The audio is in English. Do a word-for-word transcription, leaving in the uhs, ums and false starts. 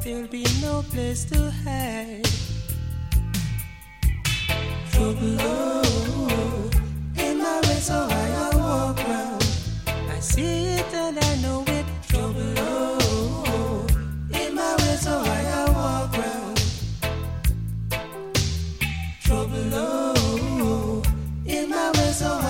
there'll be no place to hide. Trouble, oh, in my way, so I walk round. I see it and I know it. Trouble, oh, in my way, so I walk round. Trouble, oh, in my way, so